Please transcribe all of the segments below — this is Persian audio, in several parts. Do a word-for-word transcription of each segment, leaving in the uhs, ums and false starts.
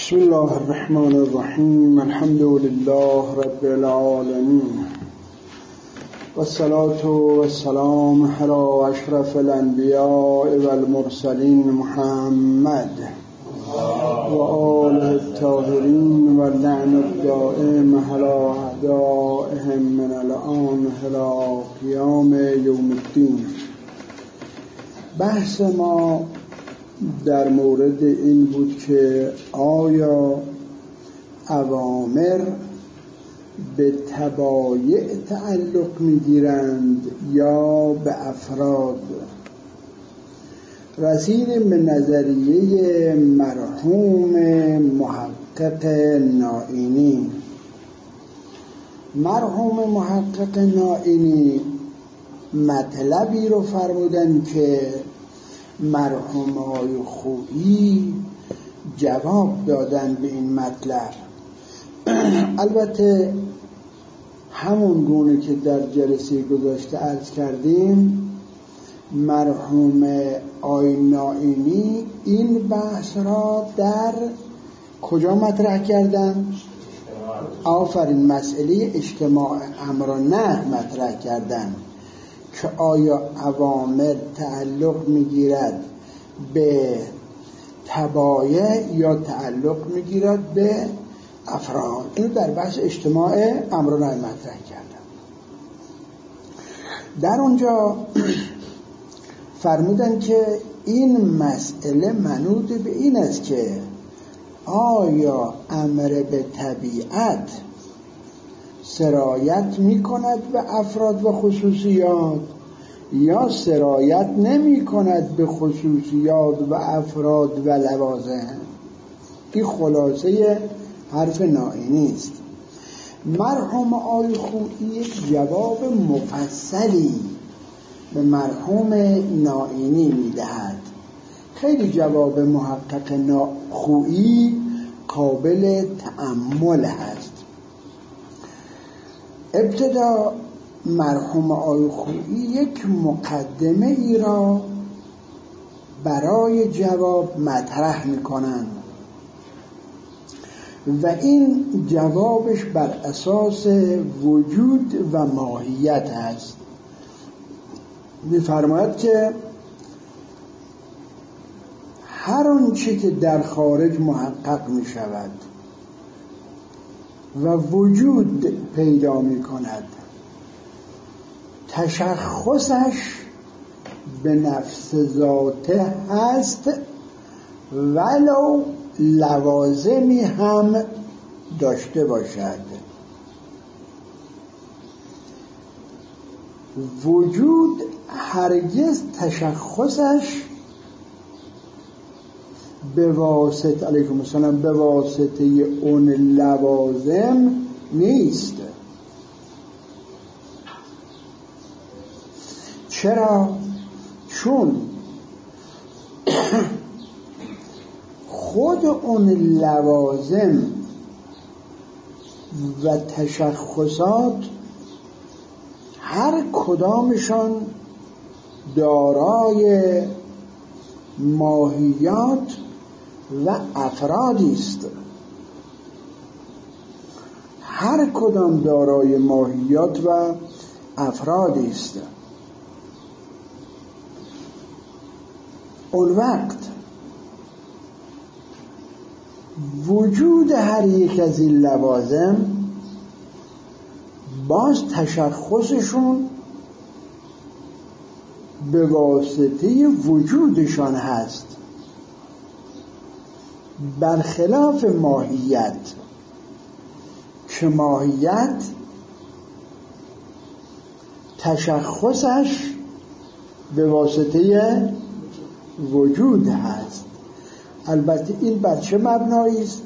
بسم الله الرحمن الرحیم. الحمد لله رب العالمین والصلاة والسلام علی اشرف الانبیاء والمرسلین محمد و آله الطاهرین و لعن الدائم علی اعدائهم من الآن الی قیام یوم الدین. بحث ما در مورد این بود که آیا اوامر به تبایع تعلق می‌گیرند یا به افراد. رسیدیم به نظریه مرحوم محقق نائینی. مرحوم محقق نائینی مطلبی رو فرمودن که مرحوم آقای خویی جواب دادن به این مطلب. البته همون گونه که در جلسه گذشته عرض کردیم، مرحوم آقای نائینی این بحث را در کجا مطرح کردن؟ آفرین، مسئله اجتماع امر و نهی مطرح کردن که آیا اوامر تعلق میگیرد به تبایع یا تعلق میگیرد به افراد. اینو در بحث اجتماع امر و نهی مطرح کردم. در اونجا فرمودن که این مسئله منوط به این است که آیا امر به طبیعت سرایت می کند به افراد و خصوصیات یا سرایت نمی کند به خصوصیات و افراد و لوازم. این خلاصه حرف نائینی است. مرحوم آقای خویی یک جواب مفصلی به مرحوم نائینی می دهد. خیلی جواب محقق خویی قابل تأمل هست. ابتدا مرحوم آقای خویی یک مقدمه ای را برای جواب مطرح میکنند و این جوابش بر اساس وجود و ماهیت است. می‌فرماید که هر آنچه که در خارج محقق می شود و وجود پیدا می کند، تشخصش به نفس ذاته هست ولو لوازمی هم داشته باشد. وجود هرگز تشخصش به واسطه علیکم السلام به واسطه اون لوازم نیست. چرا؟ چون خود اون لوازم و تشخصات هر کدامشان دارای ماهیات و افرادی است. هر کدام دارای ماهیات و افرادی است. اون وقت وجود هر یک از این لوازم باز تشخصشون به واسطه وجودشان هست، برخلاف ماهیت که ماهیت تشخصش به واسطه وجود هست. البته این بر چه مبنایی است؟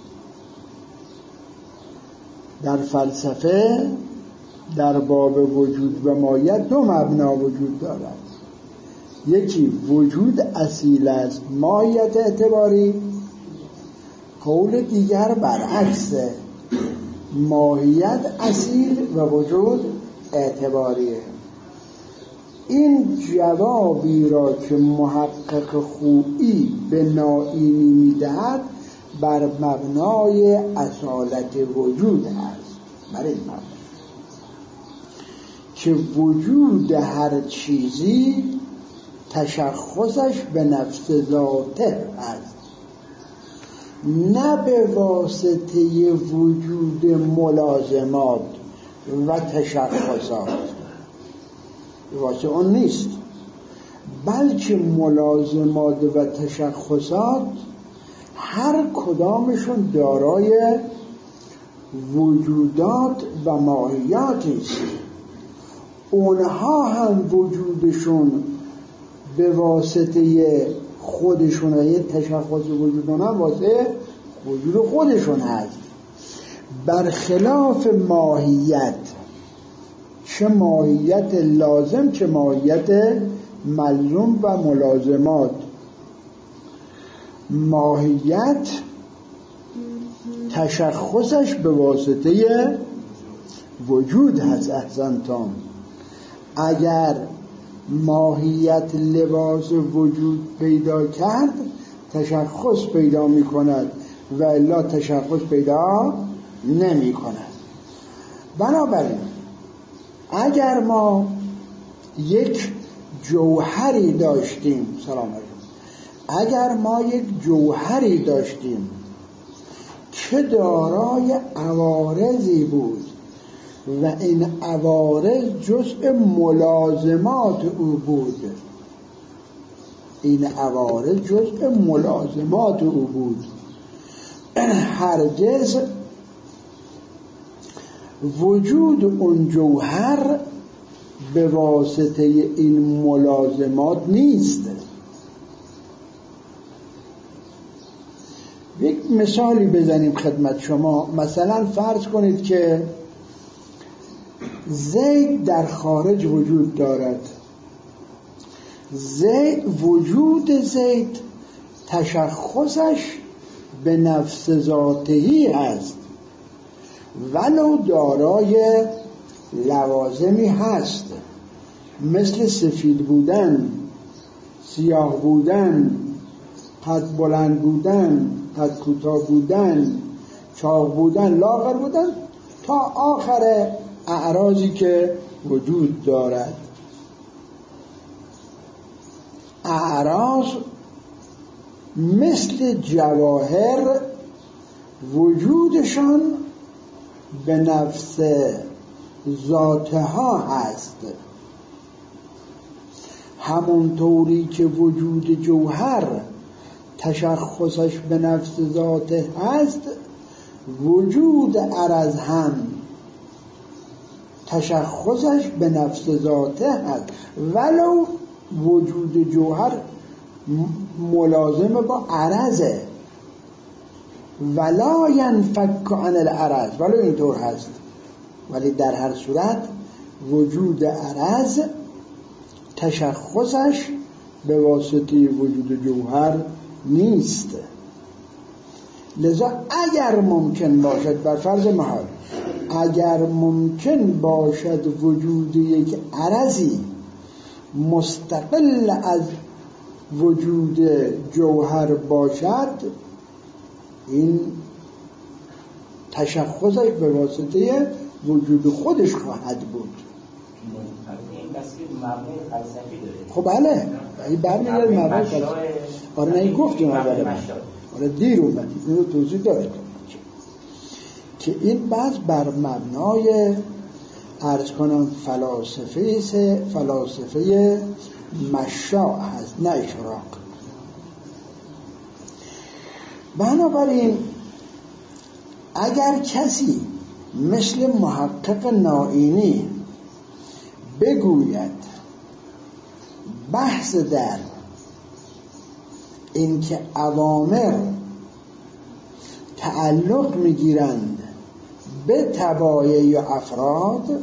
در فلسفه در باب وجود و ماهیت دو مبنا وجود دارد. یکی وجود اصیل است، ماهیت اعتباری. قول دیگر برعکسه، ماهیت اصیل و وجود اعتباریه. این جوابی را که محقق خویی به نائینی میدهد بر مبنای اصالت وجود هست. برای این مبنا که وجود هر چیزی تشخصش به نفس ذاته هست، نه به واسطه وجود ملازمات و تشخصات، به واسطه اون نیست، بلکه ملازمات و تشخصات هر کدامشون دارای وجودات و ماهیاتی است. اونها هم وجودشون به واسطه خودشون، یه تشخص وجودون هم واسه وجود خودشون هست، برخلاف ماهیت، چه ماهیت لازم چه ماهیت ملزوم و ملازمات. ماهیت تشخصش به واسطه وجود هست. احسنتم. اگر ماهیت لباس وجود پیدا کرد تشخص پیدا می کند و الا تشخص پیدا نمی کند. بنابراین اگر ما یک جوهری داشتیم سلام علیکم اگر ما یک جوهری داشتیم که دارای عوارضی بود و این عوارض جزء ملازمات او بود این عوارض جزء ملازمات او بود هرگز وجود اون جوهر به واسطه این ملازمات نیست. یک مثالی بزنیم خدمت شما. مثلا فرض کنید که زید در خارج وجود دارد. زید وجود زید تشخصش به نفس ذاتهی هست ولو دارای لوازمی هست، مثل سفید بودن، سیاه بودن، قد بلند بودن، قد کوتاه بودن، چاق بودن، لاغر بودن، تا آخر اعراضی که وجود دارد. اعراض مثل جواهر وجودشان به نفس ذاتها هست، همونطوری که وجود جوهر تشخصش به نفس ذاته هست، وجود عرض هم تشخصش به نفس ذاته هست ولو وجود جوهر ملازم با عرضه. ولا ینفک عن العرض، ولو اینطور هست، ولی در هر صورت وجود عرض تشخصش به واسطه وجود جوهر نیست. لذا اگر ممکن باشد، بر فرض محال، اگر ممکن باشد وجود یک عرضی مستقل از وجود جوهر باشد، این تشخصش به واسطه وجود خودش خواهد بود. این بسیار مبنی فلسفی داره. خب بله، این برمیگرد مبنی فلسفی. آره نه این گفتیم اول من. آره دیر اومدید، این رو توضیح دارید که این بعض بر مبنای عرض کنم فلاسفه سه فلاسفه مشاع هست، نه اشراق. بنابراین اگر کسی مثل محقق نائینی بگوید بحث در اینکه اوامر تعلق میگیرند به طبایع یا افراد،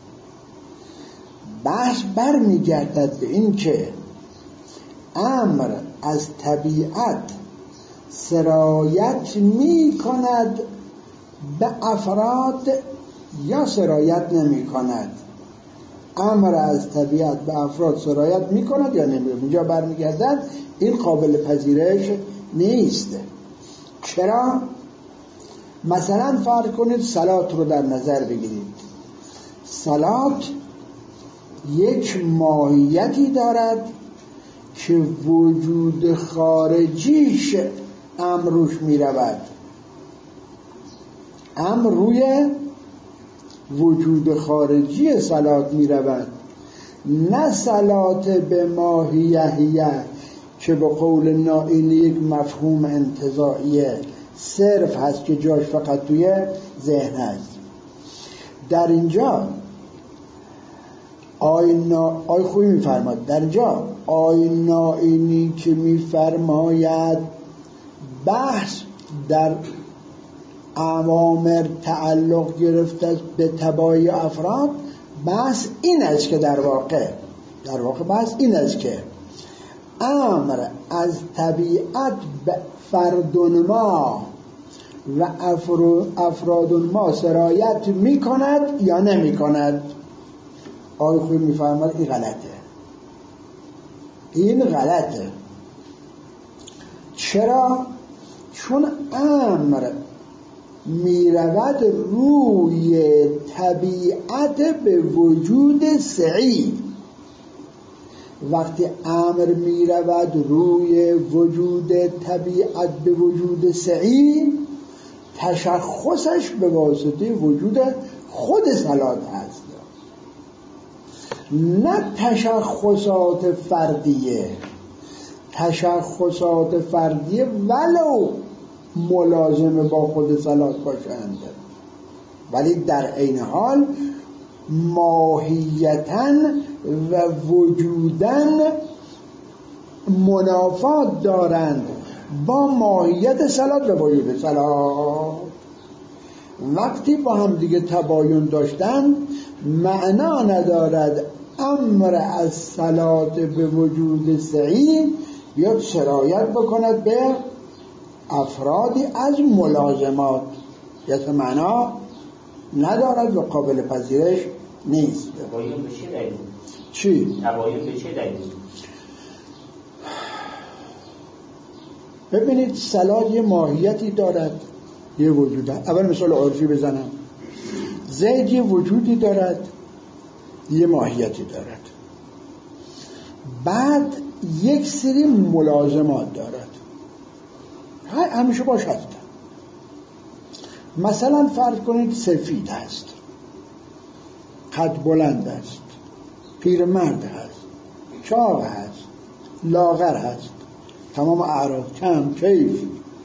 بحث بر میگردد به این که امر از طبیعت سرایت می کند به افراد یا سرایت نمی کند. امر از طبیعت به افراد سرایت می کند یا نمی کند. اینجا برمیگردد این قابل پذیرش نیست. چرا؟ مثلا فرض کنید صلات رو در نظر بگیرید. صلات یک ماهیتی دارد که وجود خارجیش امر روش می رود. امر روی وجود خارجی صلات می رود، نه صلات به ماهیه که به قول نائینی یک مفهوم انتزاعیه صرف هست که جاش فقط توی ذهن هست. در اینجا آینا آی خوبی میفرماد، در اینجا آیینی که میفرماید بحث در اوامر تعلق گرفته به تبعی افراد، بحث این است که در واقع در واقع بحث این است که امر از طبیعت به فردون ما و افرادون ما سرایت می کند یا نمی کند. آقای خوی می فرماد این غلطه، این غلطه. چرا؟ چون امر می رود روی طبیعت به وجود سعی. وقتی امر می رود روی وجود طبیعت به وجود سعی، تشخصش به واسطه وجود خود صلات هست، نه تشخصات فردیه. تشخصات فردیه ولو ملازم با خود صلات باشند، ولی در عین حال ماهیتاً و وجوداً منافات دارند با ماهیت صلات و وجود صلات. وقتی با هم دیگه تباین داشتن، معنا ندارد امر از صلات به وجود سعی بیاد سرایت بکند به افرادی از ملازمات، یعنی معنا ندارد و قابل پذیرش نیست. تباین به چه دلیل؟ چی؟ تباین به چه دلیل؟ ببینید صلات یه ماهیتی دارد، یه وجود هست. اول مثال عرفی بزنم، زید یه وجودی دارد، یه ماهیتی دارد، بعد یک سری ملازمات دارد، همیشه باش هست. مثلا فرض کنید سفید هست، قد بلند است، پیرمرد هست، چاق هست، لاغر هست، تمام اعراض، کم، کیف،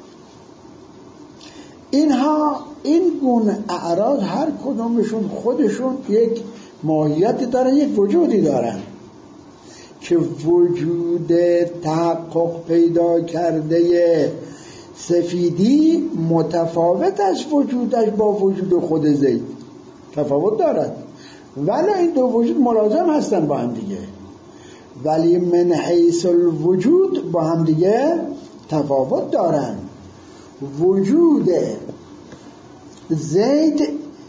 اینها این گونه اعراض هر کدومشون خودشون یک ماهیت دارن، یک وجودی دارن که وجود تحقق پیدا کرده سفیدی متفاوت از وجودش با وجود خود زید، تفاوت دارد، ولی این دو وجود ملازم هستن با هم دیگه، ولی من حیث الوجود با هم دیگه تفاوت دارن. وجود زید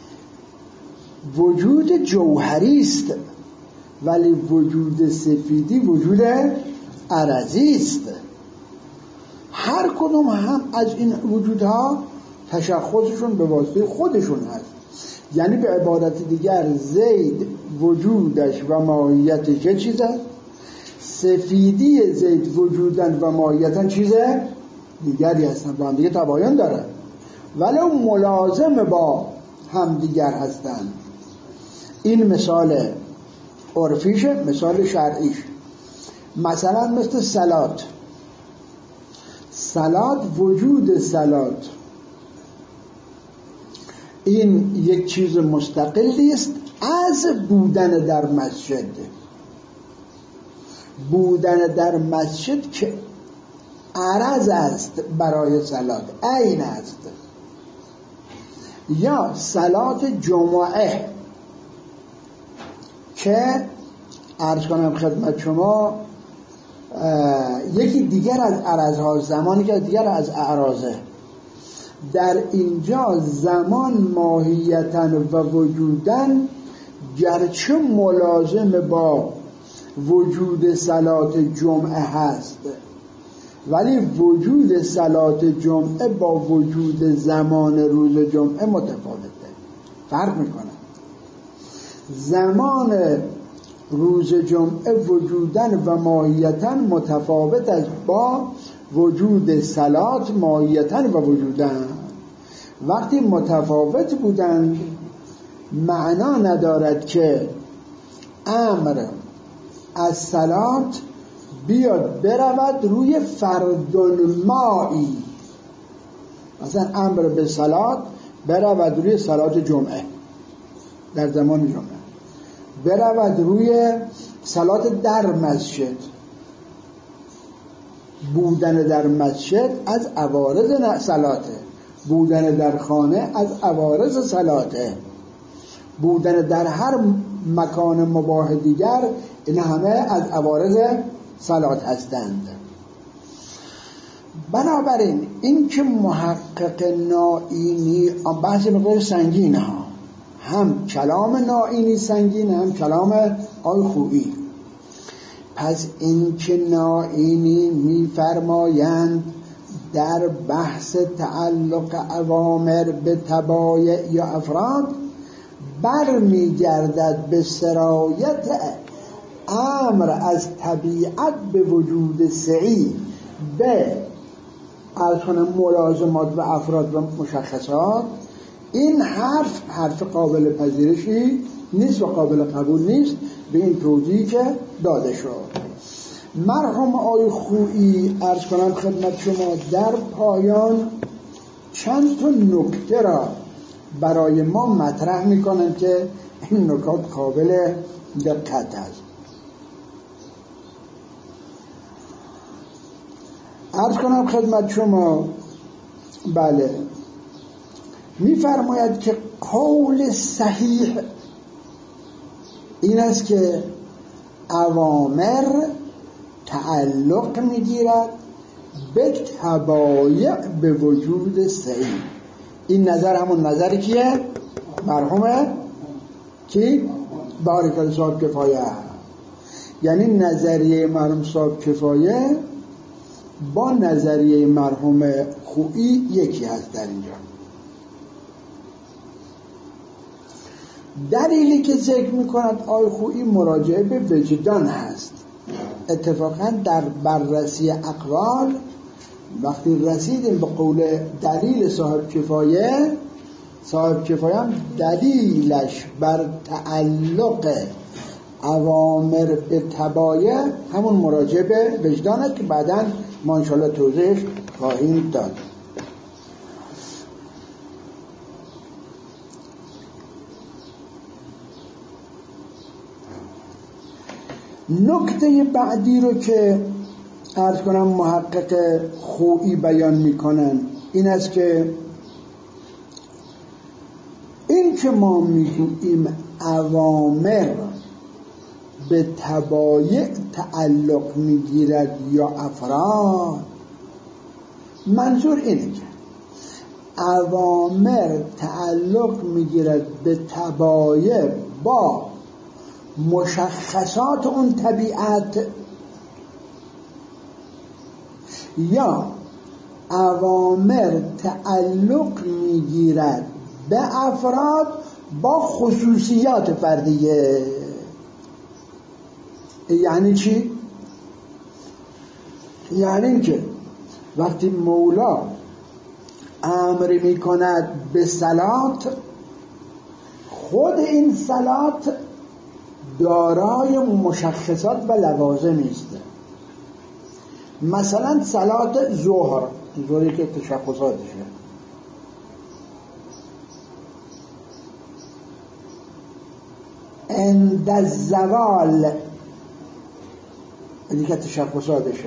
وجود جوهری است، ولی وجود سفیدی وجود عرضی است. هر کدوم هم از این وجودها تشخصشون به واسطه خودشون هست. یعنی به عبارت دیگر زید وجودش و ماهیتش چه چیز است؟ سفیدی زید وجودن و ماهیتن چیز دیگری هستن، با هم دیگه تباین دارن ولو ملازم با هم دیگر هستن. این مثال عرفیشه. مثال شرعیش مثلا مثل صلات. صلات وجود صلات این یک چیز مستقلی است از بودن در مسجد. بودن در مسجد که عرض است برای صلات، عین است. یا صلات جمعه که عرض کنم خدمت شما یکی دیگر از عرضها، زمانی که دیگر از اعراضه. در اینجا زمان ماهیتاً و وجوداً گرچه ملازم با وجود صلات جمعه هست، ولی وجود صلات جمعه با وجود زمان روز جمعه متفاوته، فرق میکنه. زمان روز جمعه وجودن و ماهیتن متفاوت است با وجود صلات ماهیتن و وجودن. وقتی متفاوت بودن معنا ندارد که امر از صلات بیاد برود روی فردن مایی، مثلا امر به صلات برود روی صلات جمعه در زمان جمعه، برود روی صلات در مسجد. بودن در مسجد از عوارض صلاته، بودن در خانه از عوارض صلاته، بودن در هر مکان مباح دیگر، این همه از عوارض صلات هستند. بنابراین این که محقق نائینی بحث مقدار سنگینه ها، هم کلام نائینی سنگینه هم کلام آی خویی. پس این که نائینی میفرمایند در بحث تعلق اوامر به تبایع یا افراد بر میگردد به سرایت امر از طبیعت به وجود سعی به ارکان ملازمات و افراد و مشخصات. این حرف حرف قابل پذیرشی نیست و قابل قبول نیست به این توضیحی که داده شد. مرحوم آقای خویی عرض کنم خدمت شما در پایان چند تا نکته را برای ما مطرح میکنن که این نکات قابل دقت است. عرض کنم خدمت شما بله میفرماید که قول صحیح این است که اوامر تعلق میگیرد به تبایع به وجود سعی. این نظر همون نظری که مرحوم کی؟ بارکل صاحب کفایه، یعنی نظریه مرحوم صاحب کفایه با نظریه مرحوم خویی یکی هست در اینجا. دلیلی که ذکر میکند آقای خویی مراجعه به وجدان هست. اتفاقا در بررسی اقوال وقتی رسیدیم به قول دلیل صاحب کفایه، صاحب کفایه هم دلیلش بر تعلق اوامر به تبایع همون مراجعه به وجدانه که بعداً ما انشاءالله توضیح خواهیم داد. نکته بعدی رو که عرض کنم محقق خویی بیان میکنن این است که این که ما میگوییم اوامر به تبایع تعلق میگیرد یا افراد، منظور اینه که اوامر تعلق میگیرد به تبایع با مشخصات اون طبیعت، یا اوامر تعلق میگیرد به افراد با خصوصیات فردیه. یعنی چی؟ یعنی که وقتی مولا امر میکند به صلات، خود این صلات دارای مشخصات و لوازمی است. مثلا صلات ظهر، ظهری که تشخصاتشه، عند الزوال اینی که تشخصاتشه.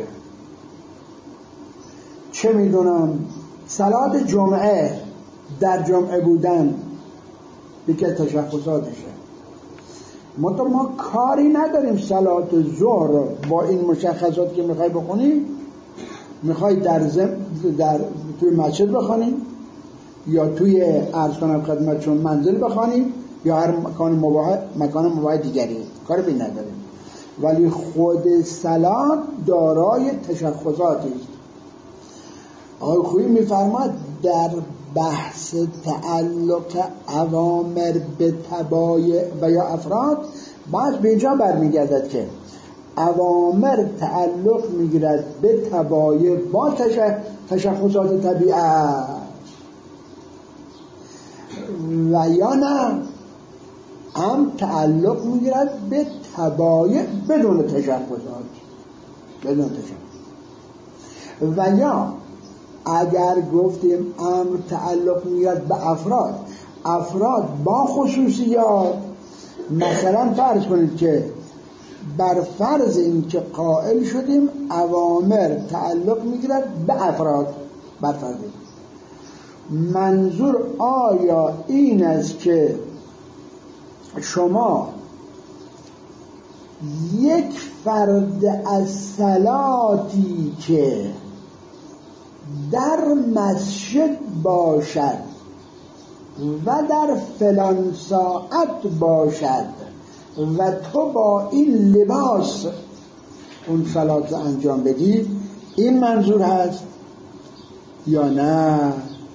چه میدونم صلات جمعه، در جمعه بودن دیگه تشخصاتشه. ما ما کاری نداریم صلات ظهر با این مشخصات که میخوای بخونی، میخوای در زم در توی مسجد بخونی یا توی عرض کنم خدمتشون منزل بخونی یا هر مکان مباح مکان مباح دیگری، کاری به نداریم. ولی خود صلات دارای تشخصاتی است. آقای خویی میفرماد در بحث تعلق اوامر به تبایع و یا افراد باز به اینجا برمیگردد که اوامر تعلق میگیرد به تبایع با تشخصات طبیعت و یا نه هم تعلق میگیرد به تبایع بدون تشخصات بدون تشخص. و یا اگر گفتیم امر تعلق میگیرد به افراد افراد با خصوصیات، مثلا فرض کنید که بر فرض این که قائل شدیم اوامر تعلق میگیرد به افراد، بر فرض منظور آیا این است که شما یک فرد از صلاتی که در مسجد باشد و در فلان ساعت باشد و تو با این لباس اون صلات رو انجام بدی، این منظور هست یا نه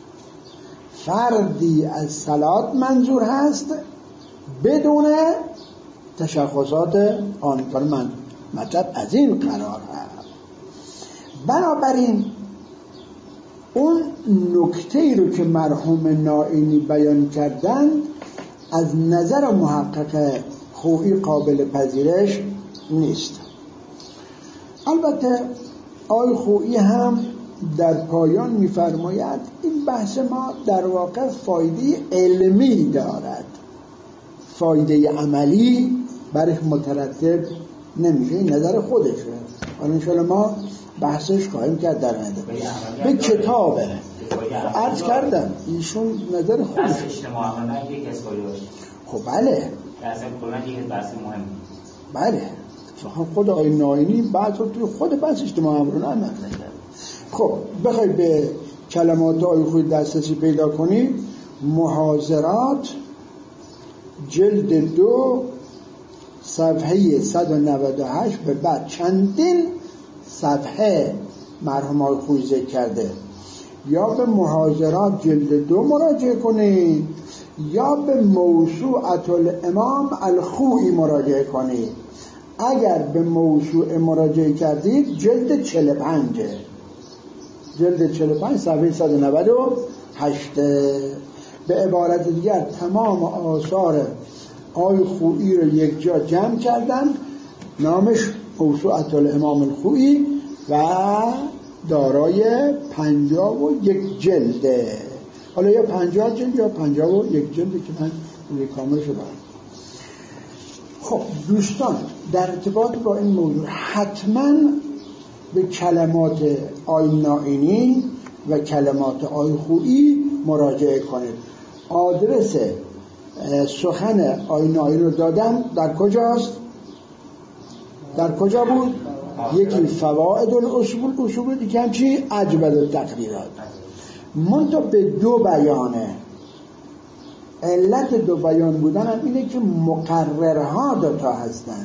فردی از صلات منظور هست بدون تشخصات آن؟ من مطلب از این قرار هست. بنابراین اون نکته رو که مرحوم نائینی بیان کردند از نظر محقق خویی قابل پذیرش نیست. البته آقای خویی هم در پایان می‌فرماید این بحث ما در واقع فایده علمی دارد، فایده عملی برش مترتب نمیشه، این نظر خودشه. حالا انشاءالله ما بحثش خواهیم کرد در آینده. به کتابه عرض کردم ایشون نظر خودش بحث اجتماع عملی یک اسکالی باشه. خب بله اصلا کلا یک بحث مهم. بله خود آقای نائینی بعد رو توی خود بحث اجتماع عملی مطرح کرد. خب بخوای به کلمات آقای خویی دسترسی پیدا کنید، محاضرات جلد دو صفحه صد و نود و هشت به بعد چندین صفحه مرحوم آقای خویی ذکر کرده. یا به محاضرات جلد دو مراجعه کنید یا به موسوعة الامام الخویی مراجعه کنید. اگر به موسوعه مراجعه کردید جلد چهل و پنج جلد چهل و پنج صفحه صد و نود و هشت. به عبارت دیگر تمام آثار آقای خویی رو یک جا جمع کردن، نامش موسوعة الامام الخویی و دارای پنجاه و یک جلده. حالا یا پنجاه جلد یا پنجاه و یک جلده که من روی کاملش رو دارم. خب دوستان در ارتباط با این موضوع حتما به کلمات آقای نائینی و کلمات آقای خویی مراجعه کنید. آدرس سخن آقای نائینی رو دادم. در کجاست؟ در کجا بود؟ یکی فوائد الاصول، اصول دیگه هم چی؟ اجبد التقریرات. منتها به دو بیانه. علت دو بیان بودن هم اینه که مقررها دوتا هستن.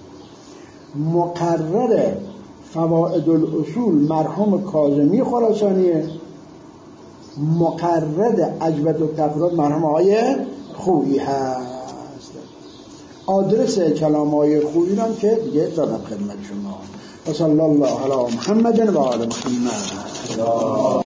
مقرر فوائد الاصول مرحوم کاظمی خراسانیه، مقرر اجبد التقریرات مرحوم آقای خویی هست. آدرس کلام آقای خویی هم که دیگه دادم خدمت شما. و صلی الله علی محمد و آل محمد.